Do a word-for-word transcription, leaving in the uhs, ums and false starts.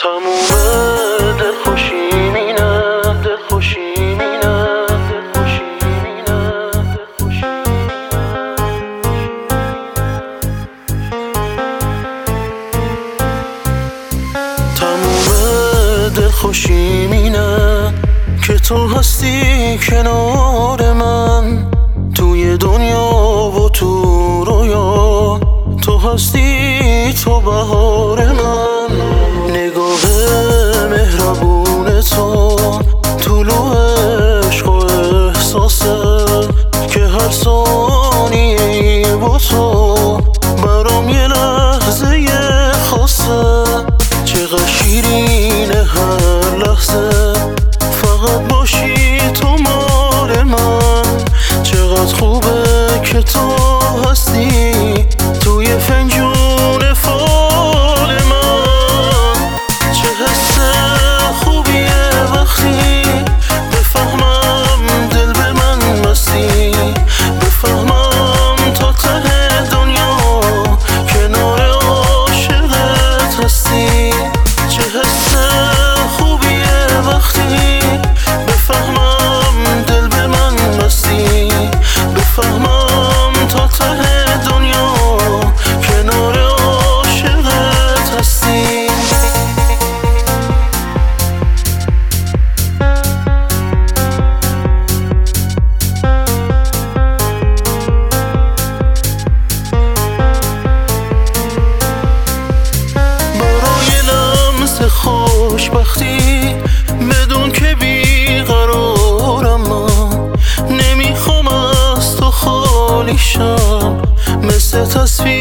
تموم دلخوشی مینه، دلخوشی مینه، دلخوشی مینه، دلخوشی تموم دلخوشی مینه که تو هستی کنار من، توی دنیا و تو رویا تو هستی، تو بهار من. نگاه مهربون تو طلوع عشق و احساسه که هر ثانیه با تو برام یه لحظه خاصه. چقدر شیرینه هر لحظه فقط باشی تو مال من. چقدر خوبه که تو هستی توی فنجون فال من. چه حس خوبیه وقتی بفهمم دل به من مستی، بفهمم تا ته دنیا کنار عاشقت هستی. چه حس خوبیه وقتی بفهمم دل به من مستی، بفهمم تا ته دنیا کنار عاشقت هستی. برای لمس خوشبختی بدون که بیقرارم من، نمیخوام از تو خالی شم مثل تصویر